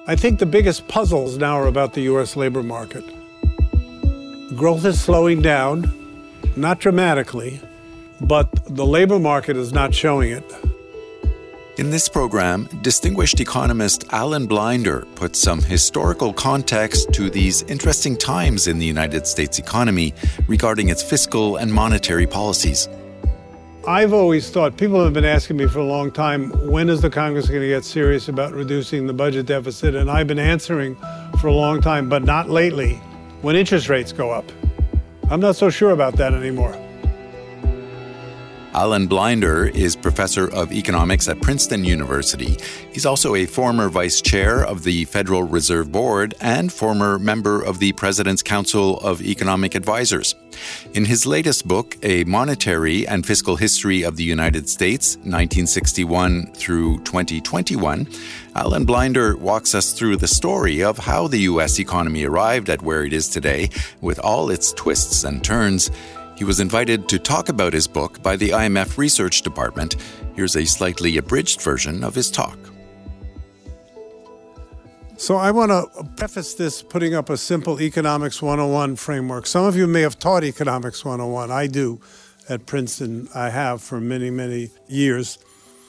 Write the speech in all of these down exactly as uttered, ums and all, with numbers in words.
I think the biggest puzzles now are about the U S labor market. Growth is slowing down, not dramatically, but the labor market is not showing it. In this program, distinguished economist Alan Blinder puts some historical context to these interesting times in the United States economy regarding its fiscal and monetary policies. I've always thought, people have been asking me for a long time, when is the Congress going to get serious about reducing the budget deficit? And I've been answering for a long time, but not lately, when interest rates go up. I'm not so sure about that anymore. Alan Blinder is professor of economics at Princeton University. He's also a former vice chair of the Federal Reserve Board and former member of the President's Council of Economic Advisors. In his latest book, A Monetary and Fiscal History of the United States, nineteen sixty-one through twenty twenty-one, Alan Blinder walks us through the story of how the U S economy arrived at where it is today, with all its twists and turns. He was invited to talk about his book by the I M F Research Department. Here's a slightly abridged version of his talk. So I want to preface this putting up a simple Economics one oh one framework. Some of you may have taught Economics one oh one. I do at Princeton. I have for many, many years.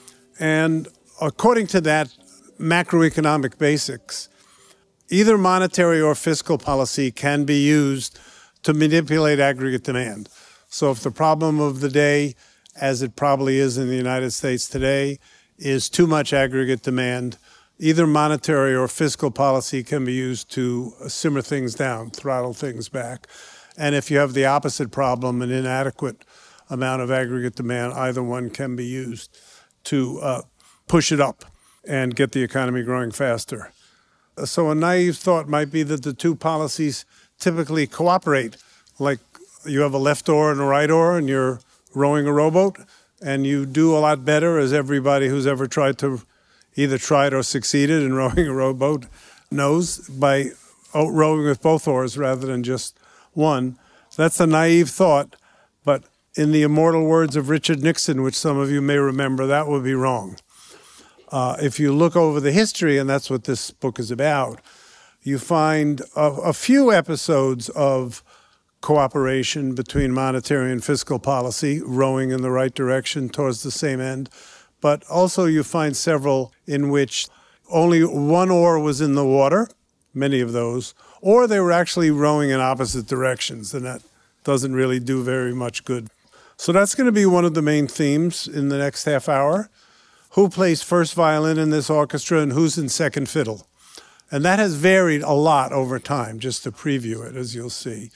And according to that macroeconomic basics, either monetary or fiscal policy can be used to manipulate aggregate demand. So if the problem of the day, as it probably is in the United States today, is too much aggregate demand, either monetary or fiscal policy can be used to simmer things down, throttle things back. And if you have the opposite problem, an inadequate amount of aggregate demand, either one can be used to uh, push it up and get the economy growing faster. So a naive thought might be that the two policies typically cooperate, like you have a left oar and a right oar and you're rowing a rowboat, and you do a lot better, as everybody who's ever tried to either tried or succeeded in rowing a rowboat knows, by rowing with both oars rather than just one. That's a naive thought, but in the immortal words of Richard Nixon, which some of you may remember, that would be wrong. Uh, if you look over the history, and that's what this book is about, you find a, a few episodes of cooperation between monetary and fiscal policy, rowing in the right direction towards the same end. But also you find several in which only one oar was in the water, many of those, or they were actually rowing in opposite directions, and that doesn't really do very much good. So that's going to be one of the main themes in the next half hour. Who plays first violin in this orchestra and who's in second fiddle? And that has varied a lot over time, just to preview it, as you'll see.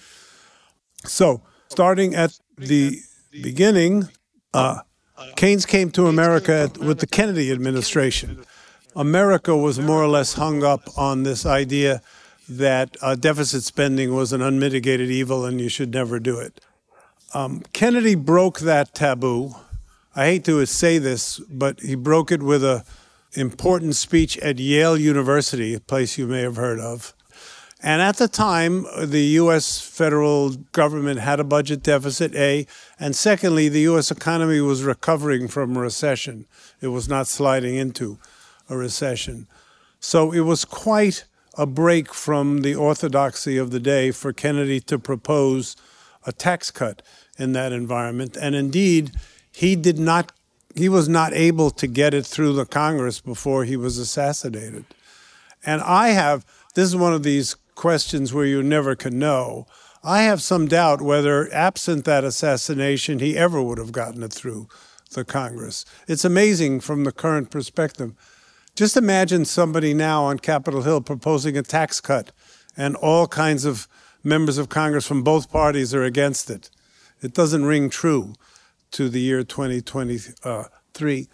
So, starting at the beginning, uh, Keynes came to America at, with the Kennedy administration. America was more or less hung up on this idea that uh, deficit spending was an unmitigated evil and you should never do it. Um, Kennedy broke that taboo. I hate to say this, but he broke it with an important speech at Yale University, a place you may have heard of. And at the time, the U S federal government had a budget deficit, A, and secondly, the U S economy was recovering from a recession. It was not sliding into a recession. So it was quite a break from the orthodoxy of the day for Kennedy to propose a tax cut in that environment. And indeed, he did not, he was not able to get it through the Congress before he was assassinated. And I have, this is one of these questions where you never can know. I have some doubt whether, absent that assassination, he ever would have gotten it through the Congress. It's amazing from the current perspective. Just imagine somebody now on Capitol Hill proposing a tax cut, and all kinds of members of Congress from both parties are against it. It doesn't ring true to the year twenty twenty-three,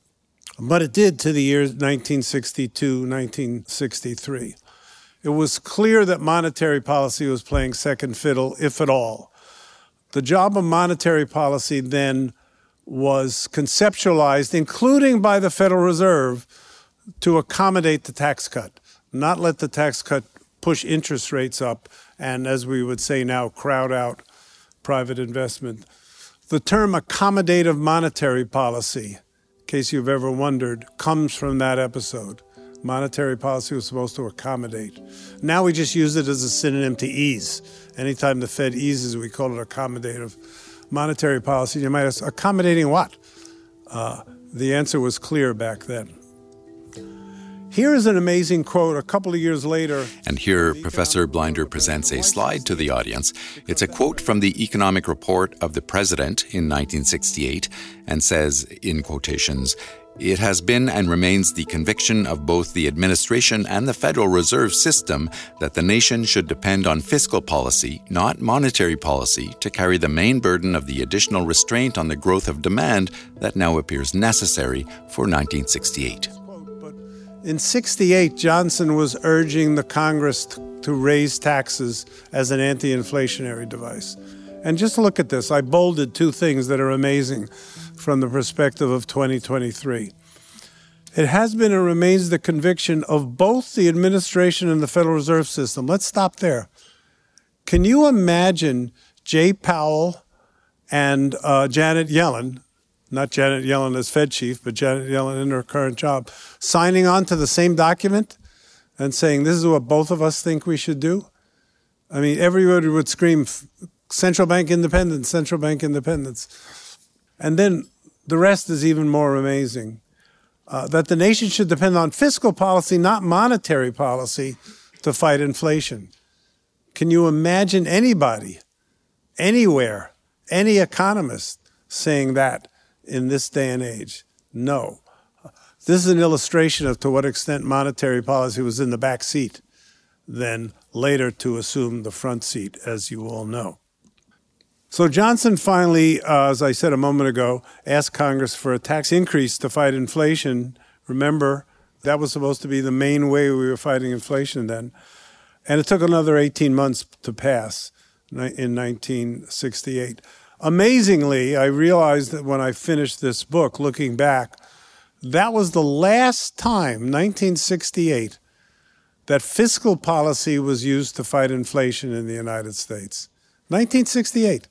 but it did to the years nineteen sixty-two, nineteen sixty-three. It was clear that monetary policy was playing second fiddle, if at all. The job of monetary policy then was conceptualized, including by the Federal Reserve, to accommodate the tax cut, not let the tax cut push interest rates up and, as we would say now, crowd out private investment. The term accommodative monetary policy, in case you've ever wondered, comes from that episode. Monetary policy was supposed to accommodate. Now we just use it as a synonym to ease. Anytime the Fed eases, we call it accommodative. Monetary policy, you might ask, accommodating what? Uh, the answer was clear back then. Here is an amazing quote a couple of years later. And here, Professor Blinder presents a slide to the audience. It's a quote from the Economic Report of the President in nineteen sixty-eight and says, in quotations, "It has been and remains the conviction of both the administration and the Federal Reserve System that the nation should depend on fiscal policy, not monetary policy, to carry the main burden of the additional restraint on the growth of demand that now appears necessary for nineteen sixty-eight. In sixty-eight, Johnson was urging the Congress t- to raise taxes as an anti-inflationary device. And just look at this. I bolded two things that are amazing from the perspective of twenty twenty-three. It has been and remains the conviction of both the administration and the Federal Reserve System. Let's stop there. Can you imagine Jay Powell and uh, Janet Yellen, not Janet Yellen as Fed chief, but Janet Yellen in her current job, signing on to the same document and saying, this is what both of us think we should do? I mean, everybody would scream, central bank independence, central bank independence. And then the rest is even more amazing, uh, that the nation should depend on fiscal policy, not monetary policy, to fight inflation. Can you imagine anybody, anywhere, any economist saying that in this day and age? No. This is an illustration of to what extent monetary policy was in the back seat, then later to assume the front seat, as you all know. So Johnson finally, uh, as I said a moment ago, asked Congress for a tax increase to fight inflation. Remember, that was supposed to be the main way we were fighting inflation then. And it took another eighteen months to pass in nineteen sixty-eight. Amazingly, I realized that when I finished this book, looking back, that was the last time, nineteen sixty-eight, that fiscal policy was used to fight inflation in the United States. nineteen sixty-eight.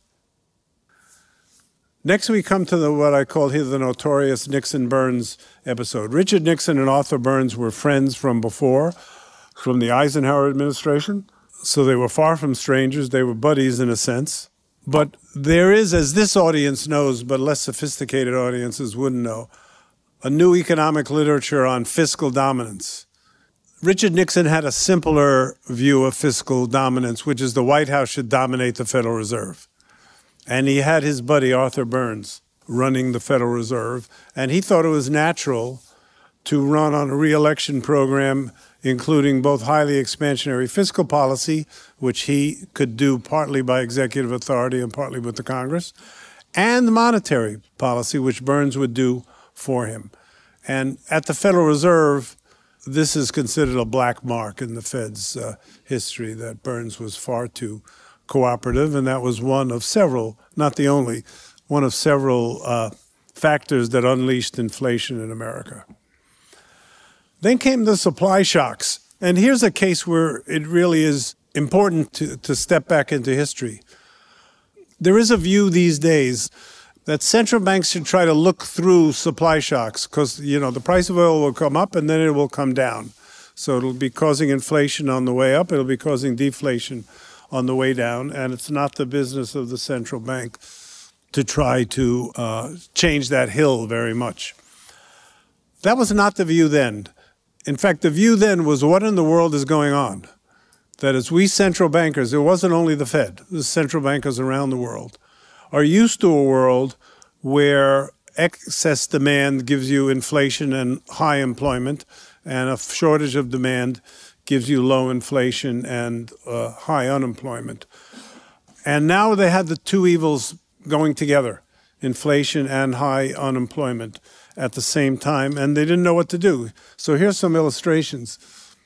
Next, we come to the, what I call here the notorious Nixon-Burns episode. Richard Nixon and Arthur Burns were friends from before, from the Eisenhower administration. So they were far from strangers. They were buddies in a sense. But there is, as this audience knows, but less sophisticated audiences wouldn't know, a new economic literature on fiscal dominance. Richard Nixon had a simpler view of fiscal dominance, which is the White House should dominate the Federal Reserve. And he had his buddy Arthur Burns running the Federal Reserve, and he thought it was natural to run on a re-election program including both highly expansionary fiscal policy, which he could do partly by executive authority and partly with the Congress, and monetary policy, which Burns would do for him. And at the Federal Reserve, this is considered a black mark in the Fed's uh, history, that Burns was far too cooperative, and that was one of several, not the only, one of several uh, factors that unleashed inflation in America. Then came the supply shocks. And here's a case where it really is important to, to step back into history. There is a view these days that central banks should try to look through supply shocks because, you know, the price of oil will come up and then it will come down. So it'll be causing inflation on the way up. It'll be causing deflation on the way down. And it's not the business of the central bank to try to uh, change that hill very much. That was not the view then. In fact, the view then was, what in the world is going on? That is, we central bankers, it wasn't only the Fed, the central bankers around the world, are used to a world where excess demand gives you inflation and high employment, and a shortage of demand gives you low inflation and uh, high unemployment. And now they had the two evils going together, inflation and high unemployment at the same time, and they didn't know what to do. So here's some illustrations.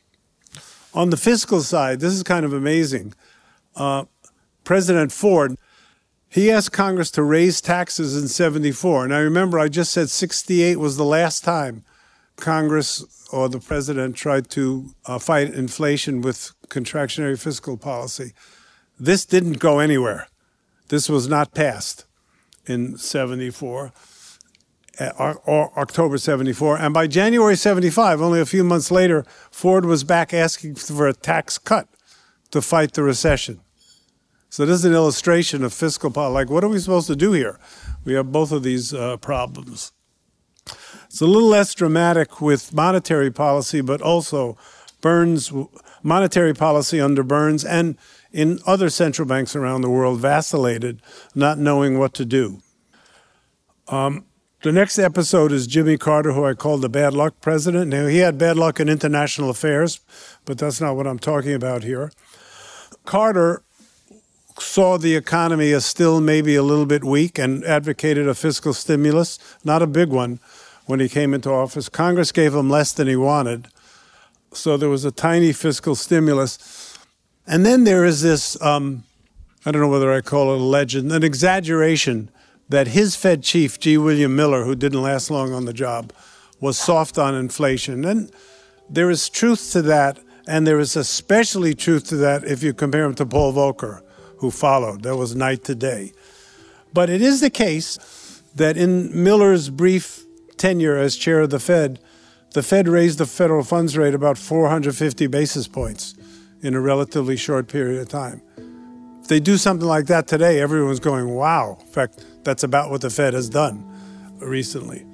On the fiscal side, this is kind of amazing. Uh, President Ford, he asked Congress to raise taxes in seventy-four. Now remember, I just said sixty-eight was the last time Congress or the president tried to uh, fight inflation with contractionary fiscal policy. This didn't go anywhere. This was not passed in seventy-four. uh, or October seventy-four. And by January seventy-five, only a few months later, Ford was back asking for a tax cut to fight the recession. So this is an illustration of fiscal policy. Like, what are we supposed to do here? We have both of these uh, problems. It's a little less dramatic with monetary policy, but also Burns, monetary policy under Burns and in other central banks around the world vacillated, not knowing what to do. Um, the next episode is Jimmy Carter, who I call the bad luck president. Now, he had bad luck in international affairs, but that's not what I'm talking about here. Carter saw the economy as still maybe a little bit weak and advocated a fiscal stimulus, not a big one, when he came into office. Congress gave him less than he wanted, so there was a tiny fiscal stimulus. And then there is this, um, I don't know whether I call it a legend, an exaggeration that his Fed chief, G. William Miller, who didn't last long on the job, was soft on inflation. And there is truth to that, and there is especially truth to that if you compare him to Paul Volcker, who followed. That was night to day. But it is the case that in Miller's brief tenure as chair of the Fed, the Fed raised the federal funds rate about four hundred fifty basis points in a relatively short period of time. If they do something like that today, everyone's going, wow. In fact, that's about what the Fed has done recently.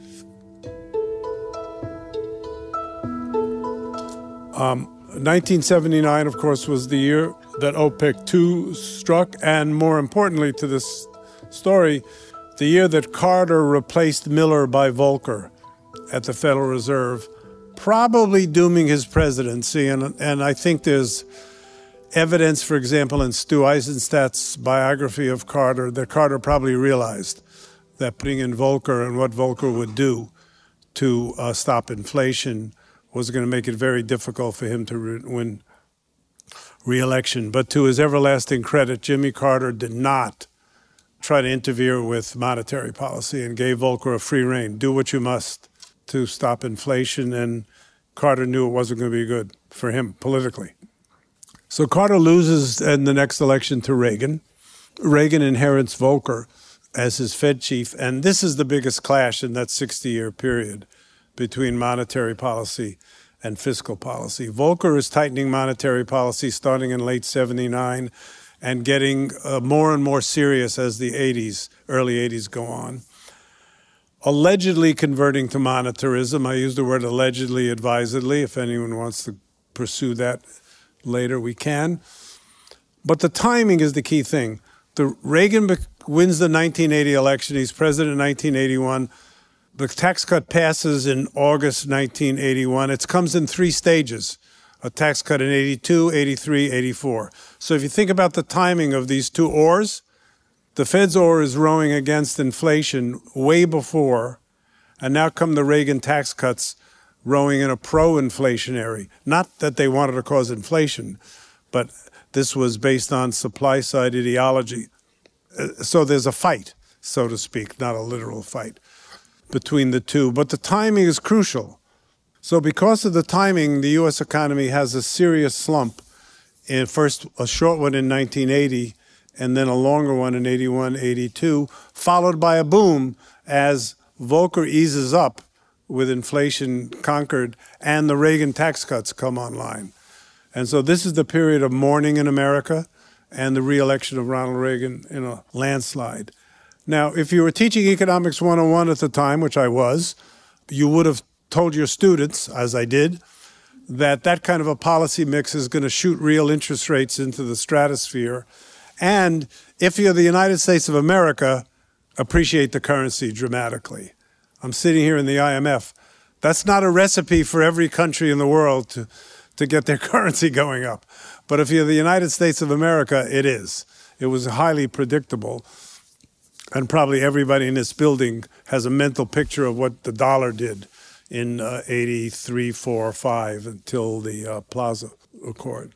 Um, nineteen seventy-nine, of course, was the year that OPEC two struck, and more importantly to this story, the year that Carter replaced Miller by Volcker at the Federal Reserve, probably dooming his presidency. And, and I think there's evidence, for example, in Stu Eisenstadt's biography of Carter, that Carter probably realized that putting in Volcker and what Volcker would do to uh, stop inflation was going to make it very difficult for him to re- win re-election. But to his everlasting credit, Jimmy Carter did not try to interfere with monetary policy and gave Volcker a free rein. Do what you must to stop inflation, and Carter knew it wasn't going to be good for him politically. So Carter loses in the next election to Reagan. Reagan inherits Volcker as his Fed chief, and this is the biggest clash in that sixty-year period between monetary policy and fiscal policy. Volcker is tightening monetary policy starting in late seventy-nine and getting uh, more and more serious as the eighties, early eighties go on. Allegedly converting to monetarism. I use the word allegedly advisedly. If anyone wants to pursue that later, we can. But the timing is the key thing. The Reagan wins the nineteen eighty election. He's president in nineteen eighty-one. The tax cut passes in August nineteen eighty-one. It comes in three stages, a tax cut in eighty-two, eighty-three, eighty-four. So if you think about the timing of these two oars, the Fed's oar is rowing against inflation way before, and now come the Reagan tax cuts rowing in a pro-inflationary. Not that they wanted to cause inflation, but this was based on supply-side ideology. So there's a fight, so to speak, not a literal fight, between the two. But the timing is crucial. So because of the timing, the U S economy has a serious slump. In first, a short one in nineteen eighty, and then a longer one in eighty-one, eighty-two, followed by a boom as Volcker eases up with inflation conquered and the Reagan tax cuts come online. And so this is the period of mourning in America and the re-election of Ronald Reagan in a landslide. Now, if you were teaching Economics one oh one at the time, which I was, you would have told your students, as I did, that that kind of a policy mix is going to shoot real interest rates into the stratosphere. And if you're the United States of America, appreciate the currency dramatically. I'm sitting here in the I M F. That's not a recipe for every country in the world to, to get their currency going up. But if you're the United States of America, it is. It was highly predictable. And probably everybody in this building has a mental picture of what the dollar did in uh, eighty-three, four, five until the uh, Plaza Accord.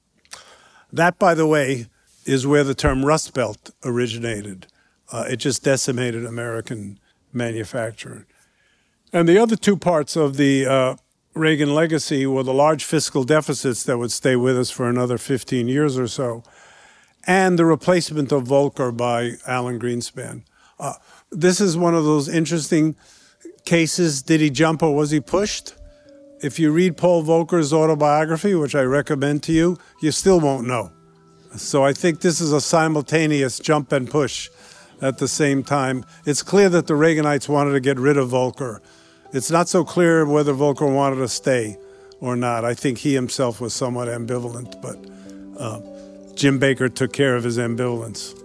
That, by the way, is where the term Rust Belt originated. Uh, it just decimated American manufacturing. And the other two parts of the uh, Reagan legacy were the large fiscal deficits that would stay with us for another fifteen years or so, and the replacement of Volcker by Alan Greenspan. Uh, this is one of those interesting cases did he jump or was he pushed? If you read Paul Volcker's autobiography, which I recommend to you, you still won't know. So I think this is a simultaneous jump and push at the same time. It's clear that the Reaganites wanted to get rid of Volcker. It's not so clear whether Volcker wanted to stay or not. I think he himself was somewhat ambivalent, but uh, Jim Baker took care of his ambivalence.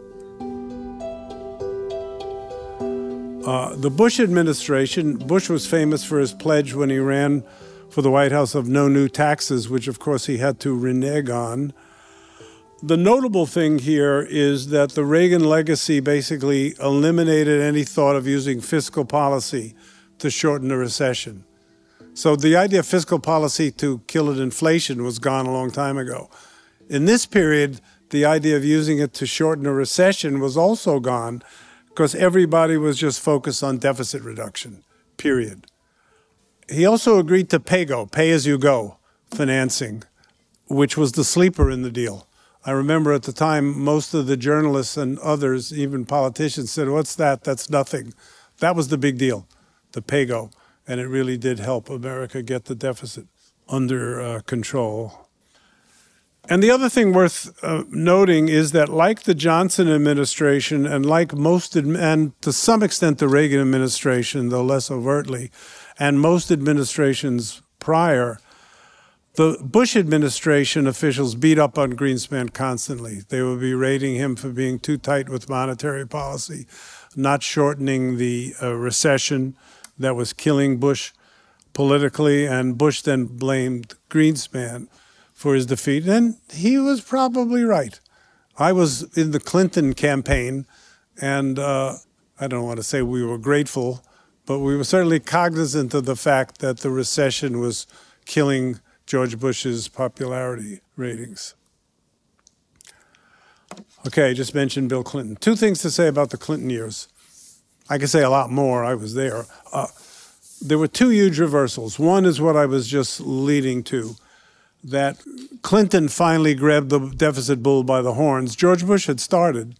Uh, the Bush administration, Bush was famous for his pledge when he ran for the White House of no new taxes, which of course he had to renege on. The notable thing here is that the Reagan legacy basically eliminated any thought of using fiscal policy to shorten a recession. So the idea of fiscal policy to kill an inflation was gone a long time ago. In this period, the idea of using it to shorten a recession was also gone because everybody was just focused on deficit reduction, period. He also agreed to pay-go, pay-as-you-go financing, which was the sleeper in the deal. I remember at the time, most of the journalists and others, even politicians, said, what's that? That's nothing. That was the big deal, the pay-go. And it really did help America get the deficit under uh, control. And the other thing worth uh, noting is that like the Johnson administration and like most, ad- and to some extent the Reagan administration, though less overtly, and most administrations prior, the Bush administration officials beat up on Greenspan constantly. They would be rating him for being too tight with monetary policy, not shortening the uh, recession that was killing Bush politically, and Bush then blamed Greenspan for his defeat, and he was probably right. I was in the Clinton campaign, and uh, I don't want to say we were grateful, but we were certainly cognizant of the fact that the recession was killing George Bush's popularity ratings. Okay, I just mentioned Bill Clinton. Two things to say about the Clinton years. I could say a lot more. I was there. Uh, there were two huge reversals. One is what I was just leading to, that Clinton finally grabbed the deficit bull by the horns. George Bush had started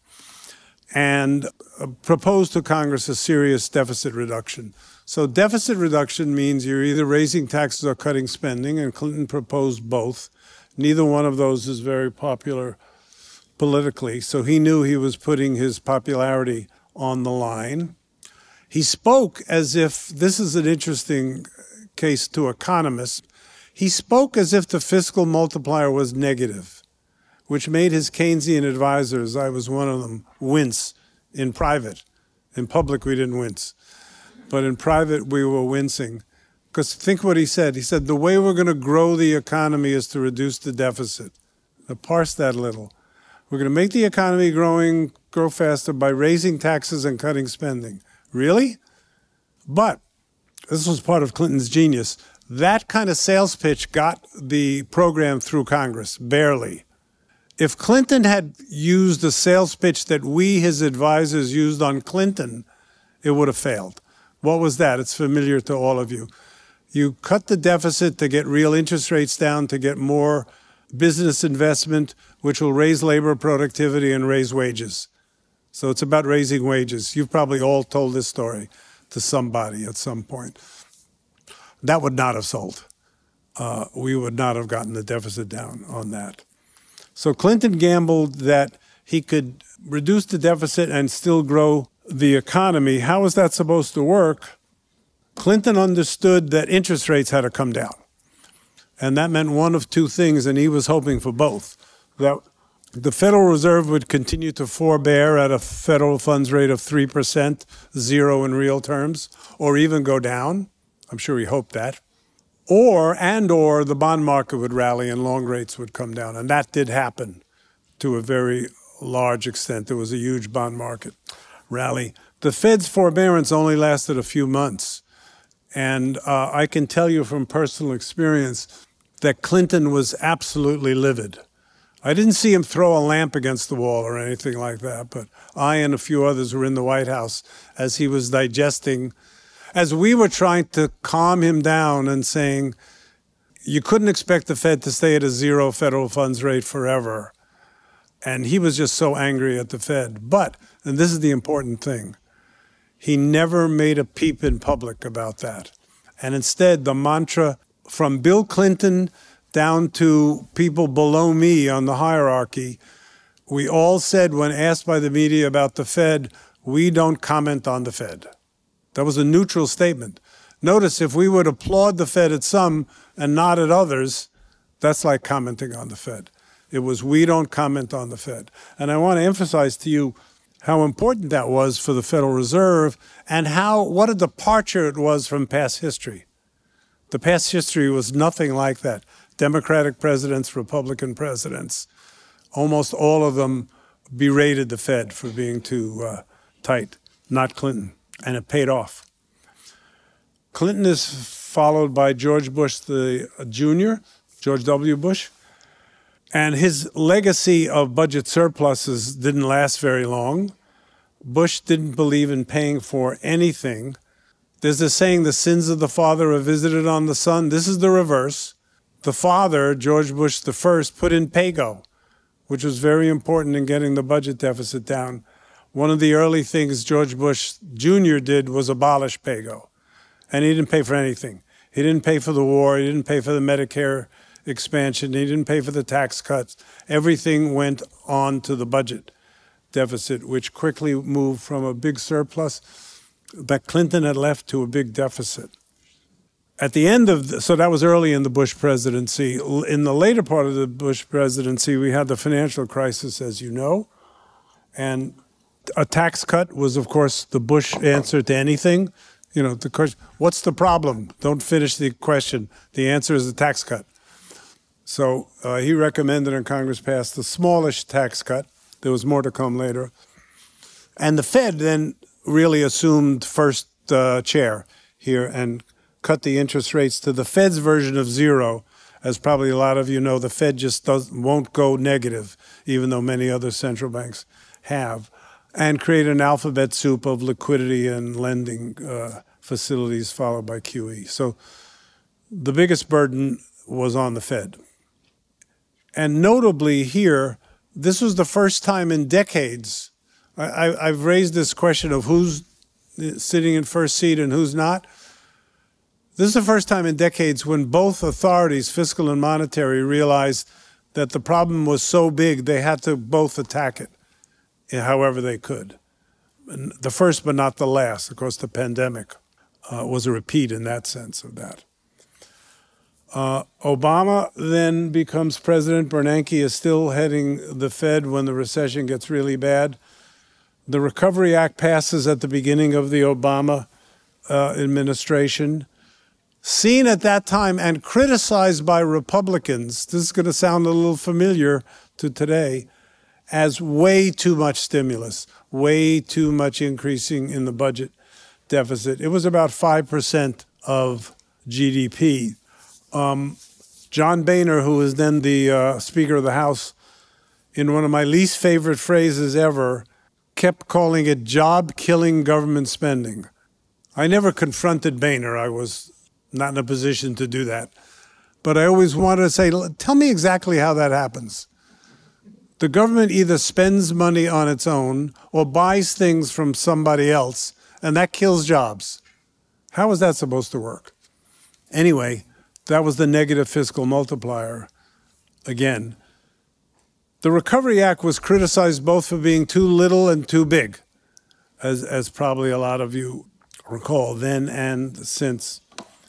and uh, proposed to Congress a serious deficit reduction. So deficit reduction means you're either raising taxes or cutting spending, and Clinton proposed both. Neither one of those is very popular politically, so he knew he was putting his popularity on the line. He spoke as if, this is an interesting case to economists, he spoke as if the fiscal multiplier was negative, which made his Keynesian advisors, I was one of them, wince in private. In public, we didn't wince. But in private, we were wincing. Because think what he said. He said, the way we're going to grow the economy is to reduce the deficit. Now, parse that a little. We're going to make the economy growing, grow faster by raising taxes and cutting spending. Really? But this was part of Clinton's genius. That kind of sales pitch got the program through Congress, barely. If Clinton had used the sales pitch that we, his advisors, used on Clinton, it would have failed. What was that? It's familiar to all of you. You cut the deficit to get real interest rates down, to get more business investment, which will raise labor productivity and raise wages. So it's about raising wages. You've probably all told this story to somebody at some point. That would not have sold. Uh, we would not have gotten the deficit down on that. So Clinton gambled that he could reduce the deficit and still grow the economy. How was that supposed to work? Clinton understood that interest rates had to come down. And that meant one of two things, and he was hoping for both. That the Federal Reserve would continue to forbear at a federal funds rate of three percent, zero in real terms, or even go down. I'm sure he hoped that. Or, and or, the bond market would rally and long rates would come down. And that did happen to a very large extent. There was a huge bond market rally. The Fed's forbearance only lasted a few months. And uh, I can tell you from personal experience that Clinton was absolutely livid. I didn't see him throw a lamp against the wall or anything like that, but I and a few others were in the White House as he was digesting, as we were trying to calm him down and saying, you couldn't expect the Fed to stay at a zero federal funds rate forever. And he was just so angry at the Fed. But, and this is the important thing, He never made a peep in public about that. And instead, the mantra from Bill Clinton down to people below me on the hierarchy, we all said when asked by the media about the Fed, we don't comment on the Fed. That was a neutral statement. Notice if we would applaud the Fed at some and not at others, that's like commenting on the Fed. It was we don't comment on the Fed. And I want to emphasize to you how important that was for the Federal Reserve and how what a departure it was from past history. The past history was nothing like that. Democratic presidents, Republican presidents, almost all of them berated the Fed for being too uh, tight, not Clinton, and it paid off. Clinton is followed by George Bush the uh, Junior, George W. Bush, and his legacy of budget surpluses didn't last very long. Bush didn't believe in paying for anything. There's a saying, the sins of the father are visited on the son. This is the reverse. The father, George Bush the First, put in pay-go, which was very important in getting the budget deficit down. One of the early things George Bush Junior did was abolish pay-go. And he didn't pay for anything. He didn't pay for the war. He didn't pay for the Medicare expansion. He didn't pay for the tax cuts. Everything went on to the budget deficit, which quickly moved from a big surplus that Clinton had left to a big deficit. At the end of, the, so that was early in the Bush presidency. In the later part of the Bush presidency, we had the financial crisis, as you know. And a tax cut was, of course, the Bush answer to anything. You know, the question, what's the problem? Don't finish the question. The answer is a tax cut. So uh, he recommended and Congress passed the smallish tax cut. There was more to come later. And the Fed then really assumed first uh, chair here and cut the interest rates to the Fed's version of zero. As probably a lot of you know, the Fed just does, won't go negative, even though many other central banks have, and create an alphabet soup of liquidity and lending uh, facilities followed by Q E. So the biggest burden was on the Fed. And notably here, this was the first time in decades, I, I, I've raised this question of who's sitting in first seat and who's not. This is the first time in decades when both authorities, fiscal and monetary, realized that the problem was so big they had to both attack it however they could. And the first but not the last. Of course, the pandemic uh, was a repeat in that sense of that. Uh, Obama then becomes president. Bernanke is still heading the Fed when the recession gets really bad. The Recovery Act passes at the beginning of the Obama uh, administration. Seen at that time and criticized by Republicans, this is going to sound a little familiar to today, as way too much stimulus, way too much increasing in the budget deficit. It was about five percent of G D P. Um, John Boehner, who was then the uh, Speaker of the House, in one of my least favorite phrases ever, kept calling it job-killing government spending. I never confronted Boehner. I was not in a position to do that. But I always wanted to say, tell me exactly how that happens. The government either spends money on its own or buys things from somebody else, and that kills jobs. How is that supposed to work? Anyway, that was the negative fiscal multiplier again. The Recovery Act was criticized both for being too little and too big, as, as probably a lot of you recall then and since.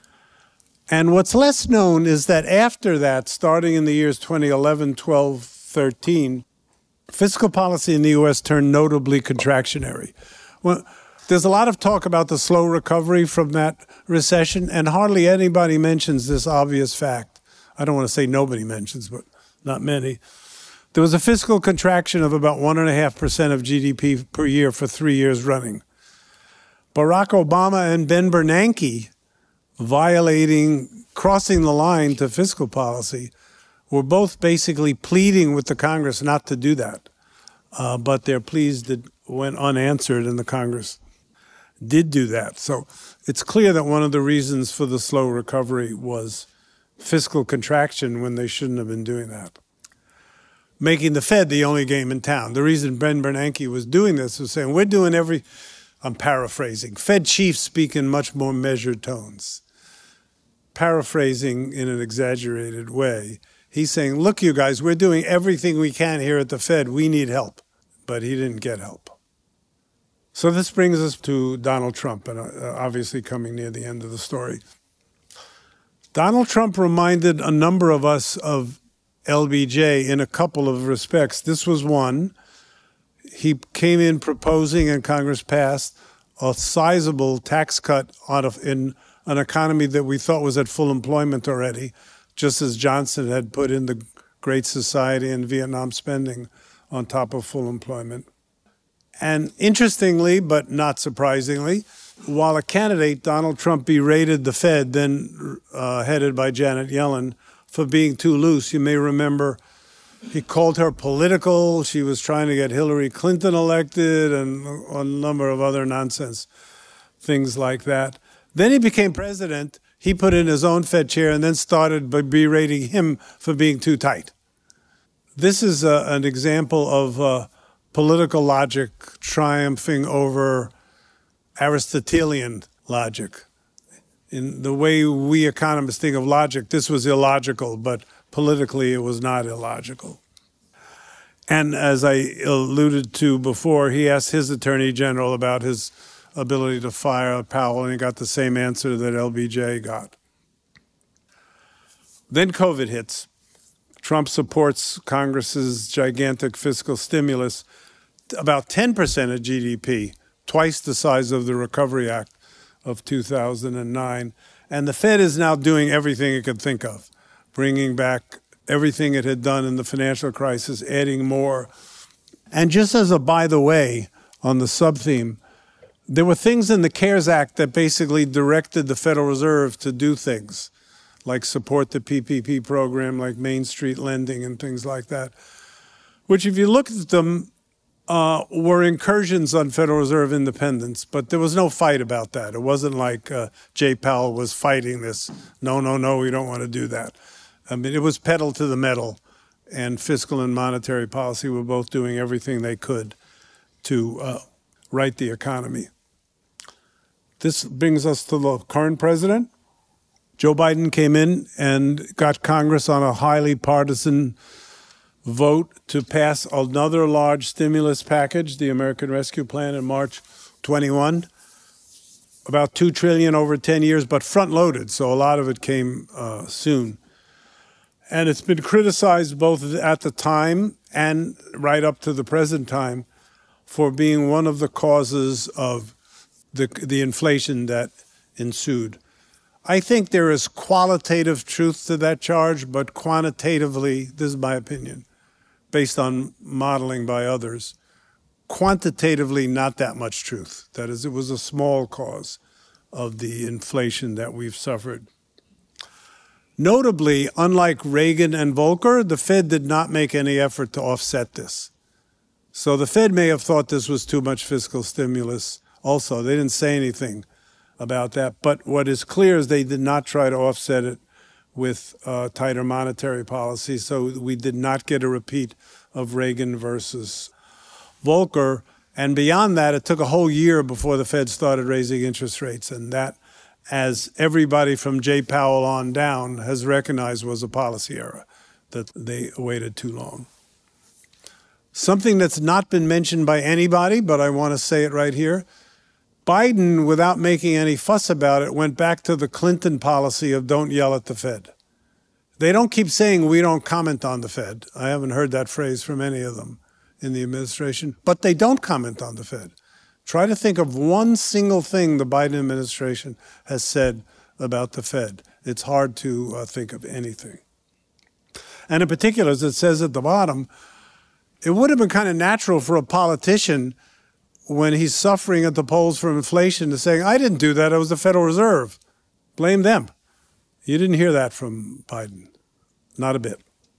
And what's less known is that after that, starting in the years twenty eleven, twelve, thirteen, fiscal policy in the U S turned notably contractionary. Well, there's a lot of talk about the slow recovery from that recession, and hardly anybody mentions this obvious fact. I don't want to say nobody mentions, but not many. There was a fiscal contraction of about one point five percent of G D P per year for three years running. Barack Obama and Ben Bernanke, violating, crossing the line to fiscal policy, were both basically pleading with the Congress not to do that. Uh, but their pleas did, went unanswered, and the Congress did do that. So it's clear that one of the reasons for the slow recovery was fiscal contraction when they shouldn't have been doing that, making the Fed the only game in town. The reason Ben Bernanke was doing this was saying, we're doing every, I'm paraphrasing. Fed chiefs speak in much more measured tones. Paraphrasing in an exaggerated way, he's saying, look, you guys, we're doing everything we can here at the Fed. We need help. But he didn't get help. So this brings us to Donald Trump, and uh, obviously coming near the end of the story. Donald Trump reminded a number of us of L B J in a couple of respects. This was one. He came in proposing, and Congress passed, a sizable tax cut out of, in an economy that we thought was at full employment already, just as Johnson had put in the Great Society and Vietnam spending on top of full employment. And interestingly, but not surprisingly, while a candidate, Donald Trump berated the Fed, then uh, headed by Janet Yellen, for being too loose. You may remember he called her political. She was trying to get Hillary Clinton elected and a number of other nonsense things like that. Then he became president. He put in his own Fed chair and then started by berating him for being too tight. This is uh, an example of uh, political logic triumphing over Aristotelian logic. In the way we economists think of logic, this was illogical, but politically it was not illogical. And as I alluded to before, he asked his attorney general about his ability to fire Powell, and he got the same answer that L B J got. Then COVID hits. Trump supports Congress's gigantic fiscal stimulus, about ten percent of G D P, twice the size of the Recovery Act of two thousand nine. And the Fed is now doing everything it could think of, bringing back everything it had done in the financial crisis, adding more. And just as a by the way, on the sub-theme, there were things in the CARES Act that basically directed the Federal Reserve to do things, like support the P P P program, like Main Street lending and things like that, which if you look at them, uh, were incursions on Federal Reserve independence, but there was no fight about that. It wasn't like uh, Jay Powell was fighting this. No, no, no, we don't want to do that. I mean, it was pedal to the metal, and fiscal and monetary policy were both doing everything they could to uh, right the economy. This brings us to the current president. Joe Biden came in and got Congress on a highly partisan vote to pass another large stimulus package, the American Rescue Plan, in March twenty-one. About two trillion dollars over ten years, but front-loaded, so a lot of it came uh, soon. And it's been criticized both at the time and right up to the present time for being one of the causes of the, the inflation that ensued. I think there is qualitative truth to that charge, but quantitatively, this is my opinion, based on modeling by others, quantitatively not that much truth. That is, it was a small cause of the inflation that we've suffered. Notably, unlike Reagan and Volcker, the Fed did not make any effort to offset this. So the Fed may have thought this was too much fiscal stimulus also. They didn't say anything about that. But what is clear is they did not try to offset it with uh, tighter monetary policy. So we did not get a repeat of Reagan versus Volcker. And beyond that, it took a whole year before the Fed started raising interest rates. And that, as everybody from Jay Powell on down has recognized, was a policy error, that they waited too long. Something that's not been mentioned by anybody, but I want to say it right here. Biden, without making any fuss about it, went back to the Clinton policy of don't yell at the Fed. They don't keep saying we don't comment on the Fed. I haven't heard that phrase from any of them in the administration, but they don't comment on the Fed. Try to think of one single thing the Biden administration has said about the Fed. It's hard to uh, think of anything. And in particular, as it says at the bottom, it would have been kind of natural for a politician when he's suffering at the polls from inflation to say, I didn't do that, it was the Federal Reserve. Blame them. You didn't hear that from Biden. Not a bit.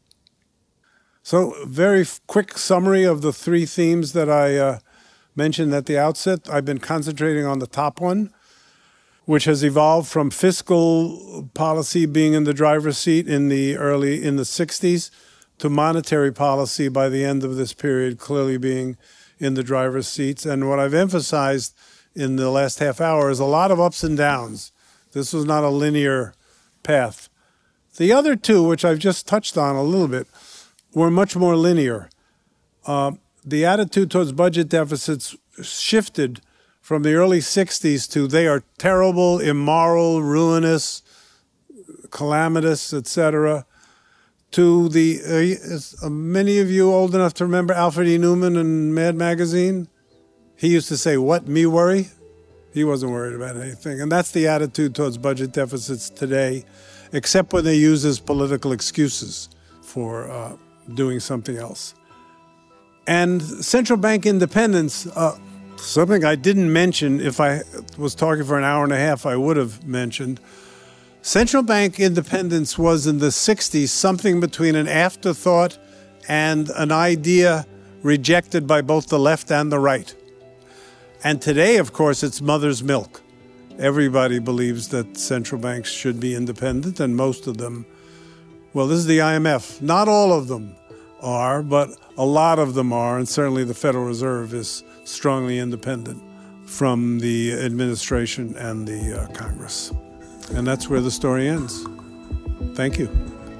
So very quick summary of the three themes that I uh, mentioned at the outset. I've been concentrating on the top one, which has evolved from fiscal policy being in the driver's seat in the early, in the sixties, to monetary policy by the end of this period clearly being in the driver's seats. And what I've emphasized in the last half hour is a lot of ups and downs. This was not a linear path. The other two, which I've just touched on a little bit, were much more linear. Uh, the attitude towards budget deficits shifted from the early sixties to they are terrible, immoral, ruinous, calamitous, et cetera, to the, uh, is, uh, many of you old enough to remember Alfred E. Newman in Mad Magazine? He used to say, what, me worry? He wasn't worried about anything. And that's the attitude towards budget deficits today, except when they use as political excuses for uh, doing something else. And central bank independence, uh, something I didn't mention. If I was talking for an hour and a half, I would have mentioned. Central bank independence was in the sixties something between an afterthought and an idea rejected by both the left and the right. And today, of course, it's mother's milk. Everybody believes that central banks should be independent, and most of them, well, this is the I M F. Not all of them are, but a lot of them are, and certainly the Federal Reserve is strongly independent from the administration and the uh, Congress. And that's where the story ends. Thank you.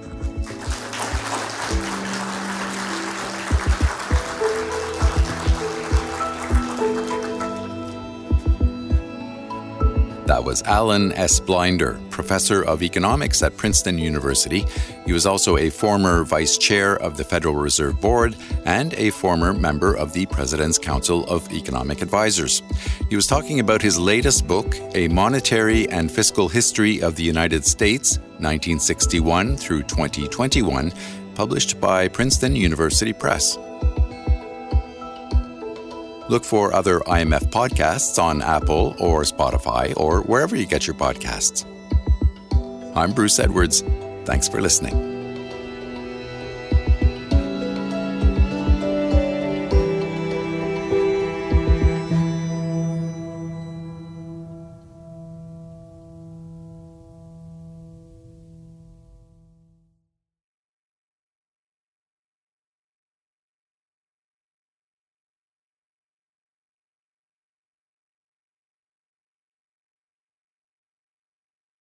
That was Alan S. Blinder, professor of economics at Princeton University. He was also a former vice chair of the Federal Reserve Board and a former member of the President's Council of Economic Advisors. He was talking about his latest book, A Monetary and Fiscal History of the United States, nineteen sixty-one through twenty twenty-one, published by Princeton University Press. Look for other I M F podcasts on Apple or Spotify or wherever you get your podcasts. I'm Bruce Edwards. Thanks for listening.